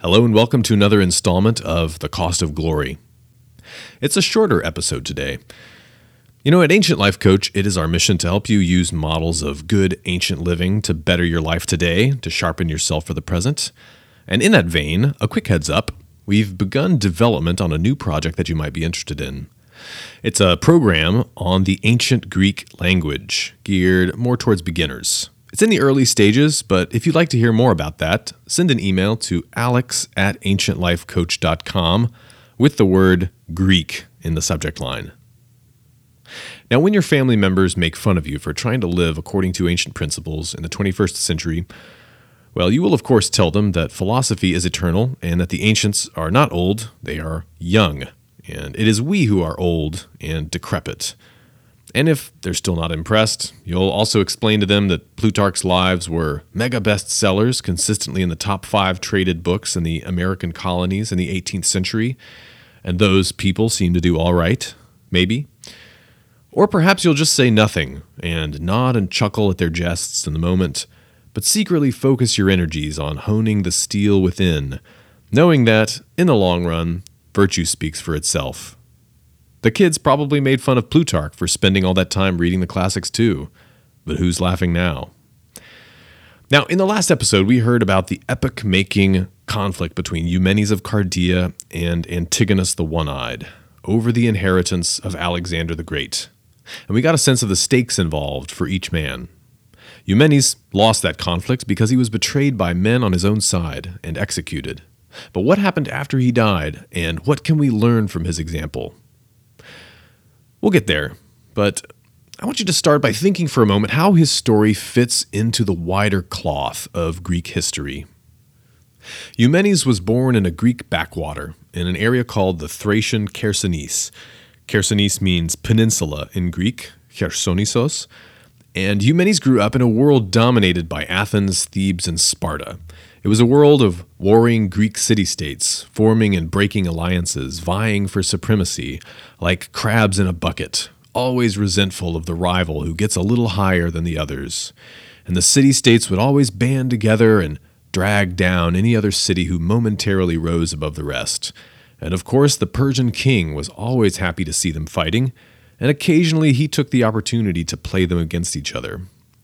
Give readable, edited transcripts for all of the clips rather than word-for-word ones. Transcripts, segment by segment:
Hello and welcome to another installment of The Cost of Glory. It's a shorter episode today. At Ancient Life Coach, it is our mission to help you use models of good ancient living to better your life today, to sharpen yourself for the present. And in that vein, a quick heads up, we've begun development on a new project that you might be interested in. It's a program on the ancient Greek language, geared more towards beginners. It's in the early stages, but if you'd like to hear more about that, send an email to alex@ancientlifecoach.com with the word Greek in the subject line. Now, when your family members make fun of you for trying to live according to ancient principles in the 21st century, well, you will of course tell them that philosophy is eternal and that the ancients are not old, they are young, and it is we who are old and decrepit. And if they're still not impressed, you'll also explain to them that Plutarch's Lives were mega bestsellers, consistently in the top 5 traded books in the American colonies in the 18th century, and those people seem to do all right, maybe. Or perhaps you'll just say nothing and nod and chuckle at their jests in the moment, but secretly focus your energies on honing the steel within, knowing that, in the long run, virtue speaks for itself. The kids probably made fun of Plutarch for spending all that time reading the classics too, but who's laughing now? Now, in the last episode, we heard about the epoch-making conflict between Eumenes of Chardea and Antigonus the One-Eyed over the inheritance of Alexander the Great, and we got a sense of the stakes involved for each man. Eumenes lost that conflict because he was betrayed by men on his own side and executed. But what happened after he died, and what can we learn from his example? We'll get there, but I want you to start by thinking for a moment how his story fits into the wider cloth of Greek history. Eumenes was born in a Greek backwater in an area called the Thracian Chersonese. Chersonese means peninsula in Greek, Chersonisos, and Eumenes grew up in a world dominated by Athens, Thebes, and Sparta. It was a world of warring Greek city-states, forming and breaking alliances, vying for supremacy, like crabs in a bucket, always resentful of the rival who gets a little higher than the others. And the city-states would always band together and drag down any other city who momentarily rose above the rest. And of course, the Persian king was always happy to see them fighting, and occasionally he took the opportunity to play them against each other.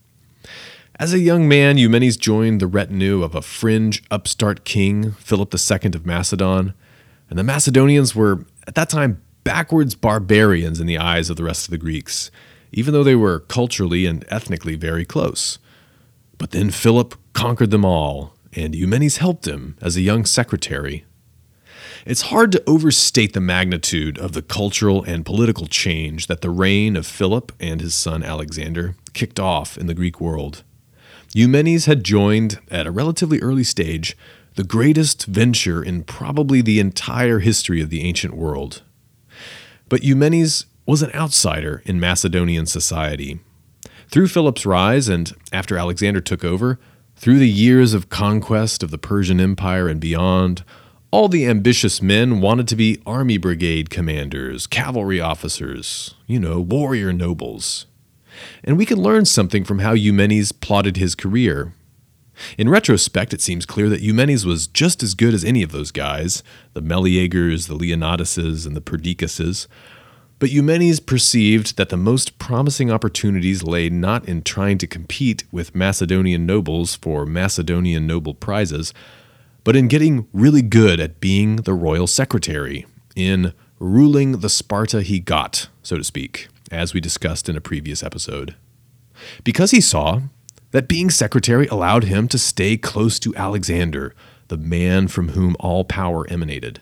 As a young man, Eumenes joined the retinue of a fringe upstart king, Philip II of Macedon, and the Macedonians were, at that time, backwards barbarians in the eyes of the rest of the Greeks, even though they were culturally and ethnically very close. But then Philip conquered them all, and Eumenes helped him as a young secretary. It's hard to overstate the magnitude of the cultural and political change that the reign of Philip and his son Alexander kicked off in the Greek world. Eumenes had joined, at a relatively early stage, the greatest venture in probably the entire history of the ancient world. But Eumenes was an outsider in Macedonian society. Through Philip's rise and after Alexander took over, through the years of conquest of the Persian Empire and beyond, all the ambitious men wanted to be army brigade commanders, cavalry officers, warrior nobles. And we can learn something from how Eumenes plotted his career. In retrospect, it seems clear that Eumenes was just as good as any of those guys, the Meleagers, the Leonidases, and the Perdicases. But Eumenes perceived that the most promising opportunities lay not in trying to compete with Macedonian nobles for Macedonian noble prizes, but in getting really good at being the royal secretary, in ruling the Sparta he got, so to speak, as we discussed in a previous episode. Because he saw that being secretary allowed him to stay close to Alexander, the man from whom all power emanated.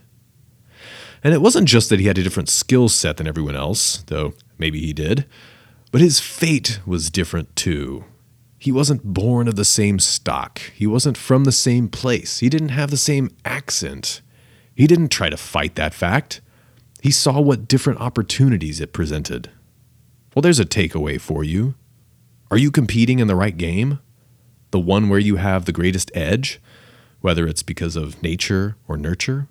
And it wasn't just that he had a different skill set than everyone else, though maybe he did, but his fate was different too. He wasn't born of the same stock. He wasn't from the same place. He didn't have the same accent. He didn't try to fight that fact. He saw what different opportunities it presented. Well, there's a takeaway for you. Are you competing in the right game? The one where you have the greatest edge, whether it's because of nature or nurture?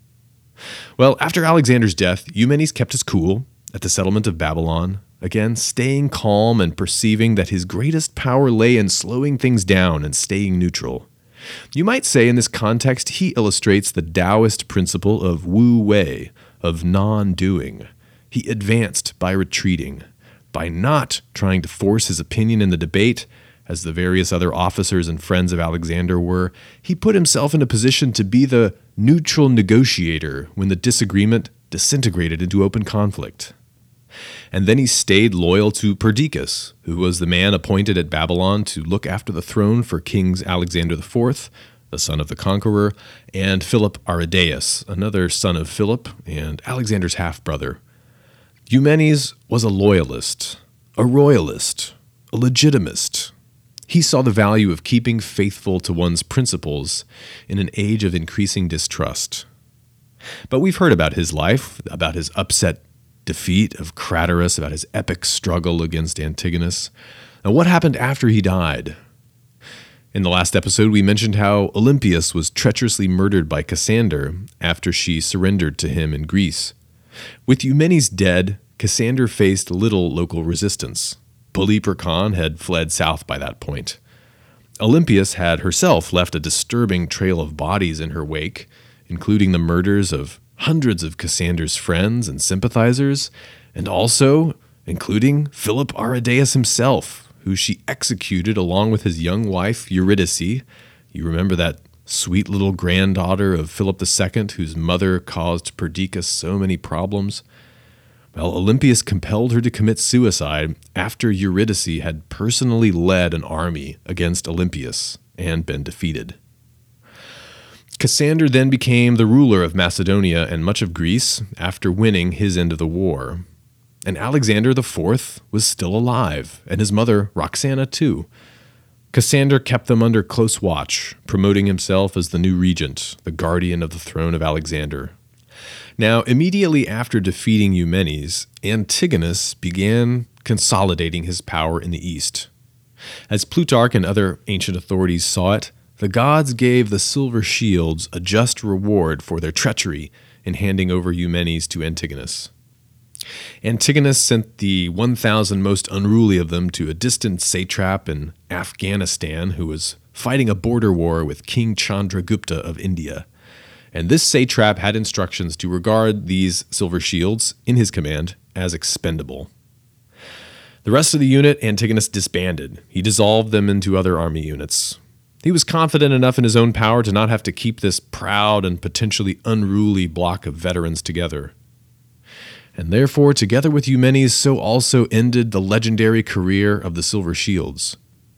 Well, after Alexander's death, Eumenes kept his cool at the settlement of Babylon, again staying calm and perceiving that his greatest power lay in slowing things down and staying neutral. You might say in this context, he illustrates the Taoist principle of wu wei, of non-doing. He advanced by retreating, by not trying to force his opinion in the debate, as the various other officers and friends of Alexander were. He put himself in a position to be the neutral negotiator when the disagreement disintegrated into open conflict. And then he stayed loyal to Perdiccas, who was the man appointed at Babylon to look after the throne for King Alexander IV, the son of the conqueror, and Philip Aridaeus, another son of Philip and Alexander's half-brother. Eumenes was a loyalist, a royalist, a legitimist. He saw the value of keeping faithful to one's principles in an age of increasing distrust. But we've heard about his life, about his upset defeat of Craterus, about his epic struggle against Antigonus. And what happened after he died? In the last episode, we mentioned how Olympias was treacherously murdered by Cassander after she surrendered to him in Greece. With Eumenes dead, Cassander faced little local resistance. Polyper Khan had fled south by that point. Olympias had herself left a disturbing trail of bodies in her wake, including the murders of hundreds of Cassander's friends and sympathizers, and also including Philip Aridaeus himself, who she executed along with his young wife Eurydice. You remember that sweet little granddaughter of Philip II, whose mother caused Perdiccas so many problems? Well, Olympias compelled her to commit suicide after Eurydice had personally led an army against Olympias and been defeated. Cassander then became the ruler of Macedonia and much of Greece after winning his end of the war. And Alexander IV was still alive, and his mother, Roxana, too. Cassander kept them under close watch, promoting himself as the new regent, the guardian of the throne of Alexander. Now, immediately after defeating Eumenes, Antigonus began consolidating his power in the east. As Plutarch and other ancient authorities saw it, the gods gave the Silver Shields a just reward for their treachery in handing over Eumenes to Antigonus. Antigonus sent the 1,000 most unruly of them to a distant satrap in Afghanistan who was fighting a border war with King Chandragupta of India. And this satrap had instructions to regard these Silver Shields in his command as expendable. The rest of the unit Antigonus disbanded. He dissolved them into other army units. He was confident enough in his own power to not have to keep this proud and potentially unruly block of veterans together. And therefore, together with Eumenes, so also ended the legendary career of the Silver Shields.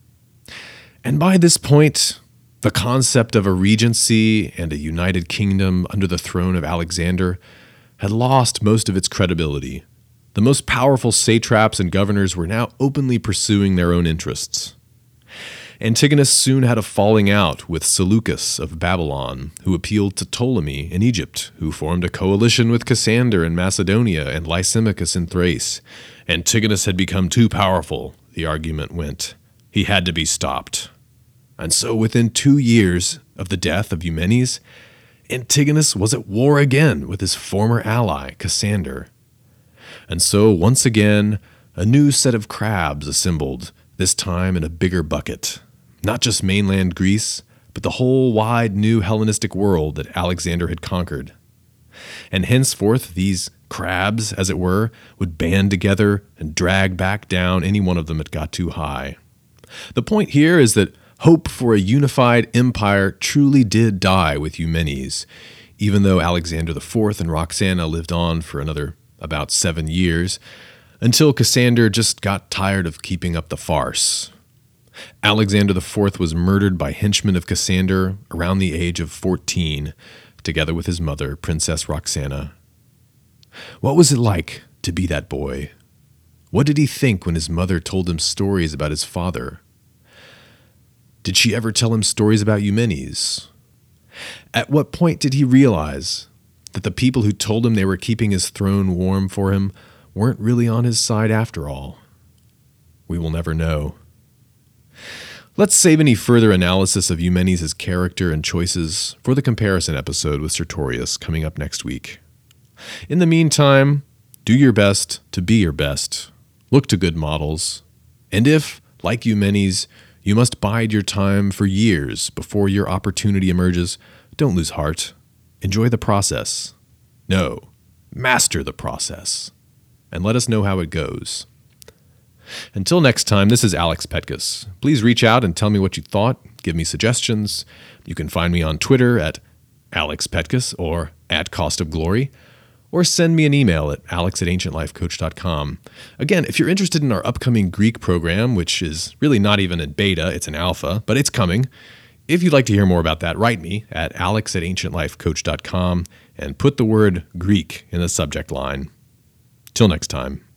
And by this point, the concept of a regency and a united kingdom under the throne of Alexander had lost most of its credibility. The most powerful satraps and governors were now openly pursuing their own interests. Antigonus soon had a falling out with Seleucus of Babylon, who appealed to Ptolemy in Egypt, who formed a coalition with Cassander in Macedonia and Lysimachus in Thrace. Antigonus had become too powerful, the argument went. He had to be stopped. And so within 2 years of the death of Eumenes, Antigonus was at war again with his former ally, Cassander. And so once again, a new set of crabs assembled, this time in a bigger bucket. Not just mainland Greece, but the whole wide new Hellenistic world that Alexander had conquered. And henceforth, these crabs, as it were, would band together and drag back down any one of them that got too high. The point here is that hope for a unified empire truly did die with Eumenes, even though Alexander IV and Roxana lived on for another about 7 years, until Cassander just got tired of keeping up the farce. Alexander IV was murdered by henchmen of Cassander around the age of 14, together with his mother, Princess Roxana. What was it like to be that boy? What did he think when his mother told him stories about his father? Did she ever tell him stories about Eumenes? At what point did he realize that the people who told him they were keeping his throne warm for him weren't really on his side after all? We will never know. Let's save any further analysis of Eumenes' character and choices for the comparison episode with Sertorius coming up next week. In the meantime, do your best to be your best. Look to good models. And if, like Eumenes, You must bide your time for years before your opportunity emerges. Don't lose heart. Enjoy the process. No, master the process. And let us know how it goes. Until next time, this is Alex Petkus. Please reach out and tell me what you thought. Give me suggestions. You can find me on Twitter at Alex Petkus or at Cost of Glory, or send me an email at alex@ancientlifecoach.com. Again, if you're interested in our upcoming Greek program, which is really not even in beta, it's an alpha, but it's coming. If you'd like to hear more about that, write me at alex@ancientlifecoach.com and put the word Greek in the subject line. Till next time.